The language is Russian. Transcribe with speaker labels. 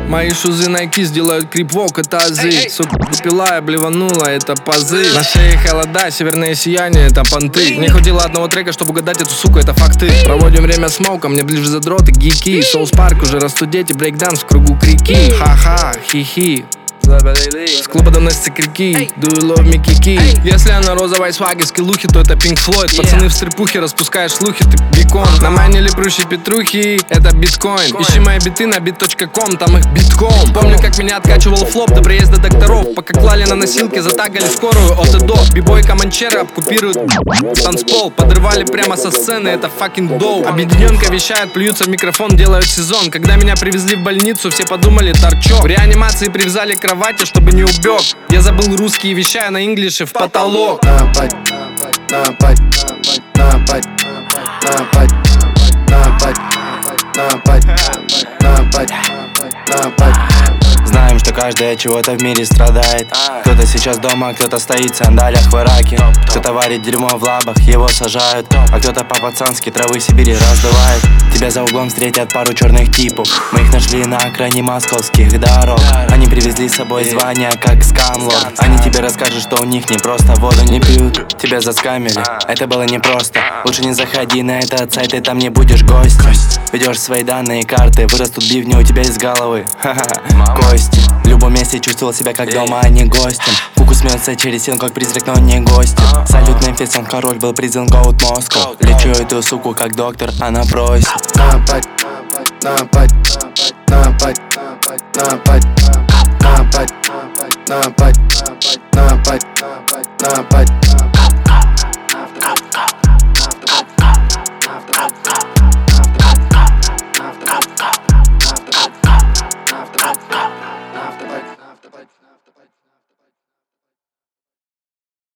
Speaker 1: Мои шузы Nike сделают крип-вок, это азы. Сука, пила, я блеванула, это пазы. На шее холода, северное сияние, это понты. Не хватило одного трека, чтобы угадать эту суку, это факты. Проводим время смоука, мне ближе задроты, гики. Соус парк, уже растут дети, брейкданс в кругу крики. Ха-ха, хи-хи. С клуба доносятся крики. Do you love me, кики? Если она розовой сваги, скиллухи, то это Pink Floyd. Пацаны в стрипухе, распускаешь слухи, ты бекон. На майне лепрущие петрухи, это биткоин. Ищи мои биты на bit.com, там их битком. Помню, как меня откачивал флоп до приезда докторов. Пока клали на носилки, затагали скорую от и до. Бибой команчеры обкупируют танцпол. Подрывали прямо со сцены, это fucking доу. Объединенка вещает, плюются в микрофон, делают сезон. Когда меня привезли в больницу, все подумали торчок. В реанимации привязали к кровати, чтобы не убег. Я забыл русский, вещаю на инглише в потолок.
Speaker 2: Нападь, нападь, нападь, нападь, нападь, нападь, нападь, нападь. Знаем, что каждый от чего-то в мире страдает. Кто-то сейчас дома, кто-то стоит в сандалиях в Ираке. Кто-то варит дерьмо в лабах, его сажают. А кто-то по-пацански травы Сибири раздувает. Тебя за углом встретят пару черных типов. Мы их нашли на окраине московских дорог. Они привезли с собой звания, как скамлорд. Они тебе расскажут, что у них не просто воду не пьют. Тебя заскамили, это было непросто. Лучше не заходи на этот сайт, ты там не будешь гостем. Ведешь свои данные карты, вырастут бивни у тебя из головы. Ха-ха, кости. В любом месте чувствовал себя как дома, а не гостем. Фуку смеется через стену, как призрак, но не гостем. Салют Мемфис, он король, был призван Goat Moscow. Лечу эту суку как доктор, она просит. Нападь, нападь, нападь, нападь, нападь, нападь, нападь, нападь, нападь.